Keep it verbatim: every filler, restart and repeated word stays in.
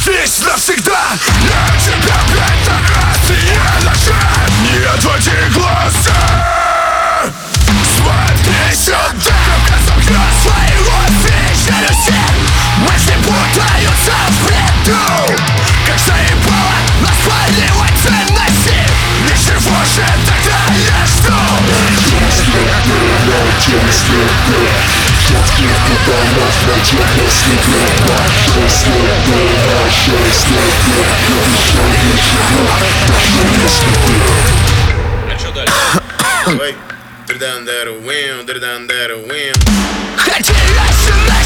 здесь навсегда. Я тебя пять раз и я нажал. Не отводи глаза, смотри сюда. Замкнет своего челюсти, мысли путаются в бреду. Как заебало наспаливать ценности. Ничего же тогда я жду. А что дальше? Давай. Дырдан-дару-вэм, дырдан-дару-вэм. Хотелось